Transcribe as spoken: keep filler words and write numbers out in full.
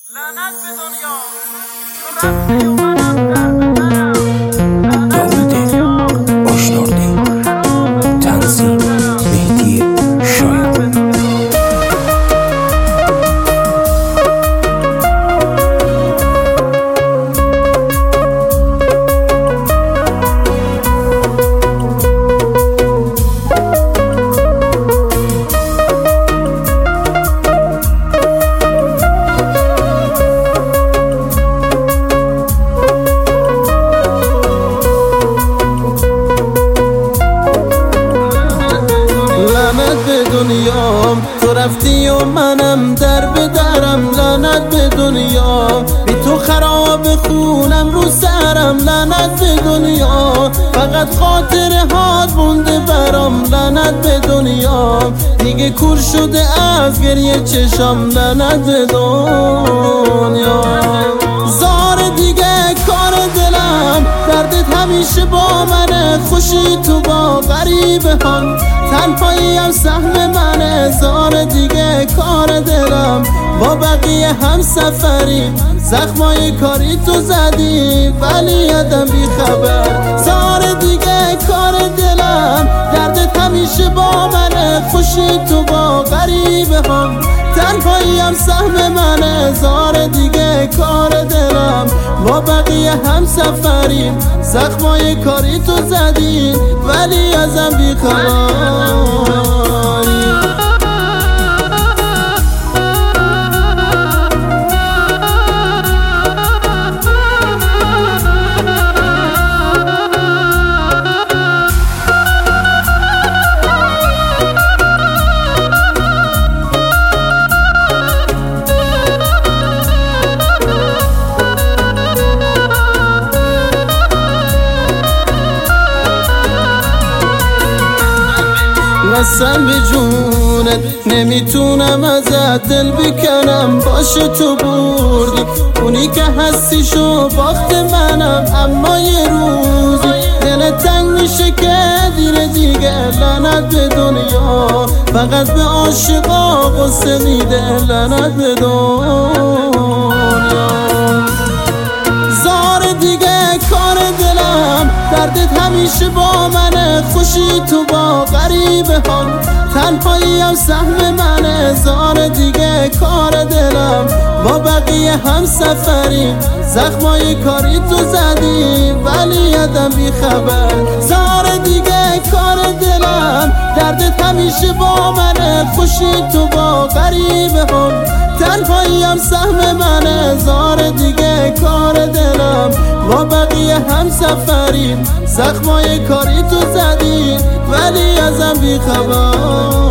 لعنت به دنیا تو رفتی و منم در به درم. داود آشناردی تنظیم مهدی شایان. دنیام تو رفتی و منم در به درم. لعنت به دنیا بی تو خراب خونم رو سرم. لعنت به دنیا فقط خاطره هات مونده برام. لعنت به دنیا دیگه کور شده از گریه چشام. لعنت به دنیا زار دیگه کار دلم. دردت همیشه با منه، خوشی تو با غریبه هان. تنهایی هم سهم منه، زار دیگه کار دلم. با بقیه هم سفری، زخمای کاری تو زدی ولی یادم بی خبر. زار دیگه کار دلم، دردت همیشه با منه، خوشی تو با غریبه هم. تنهایی هم سهم منه، زار دیگه کار دلم. با بقیه هم سفریم، زخمای کاری تو زدی ولی ازم بی خبری. قسم به جونت نمیتونم ازت دل بکنم. باشه تو بردی اونی که هستی شو باخت منم. اما یه روزی دل تنگ میشه که دیر دیگه. لعنت به دنیا فقط به عاشقا غصه میده. لعنت به دنیا زار دیگه کار دلم. دردت همیشه با منه، خوشی تو با غریبه هم. تنهایی هم سهم منه، زار دیگه کار دلم. با بقیه هم سفریم، زخمای کاری تو زدی ولی یادم بی خبر. زار دیگه کار دلم، دردت همیشه با منه، خوشی تو با غریبه هم. تنهایی هم سهم منه، زار دیگه کار دلم. با بقیه هم سفریم، زخمای کاری تو زدی ولی ازم بی خبر.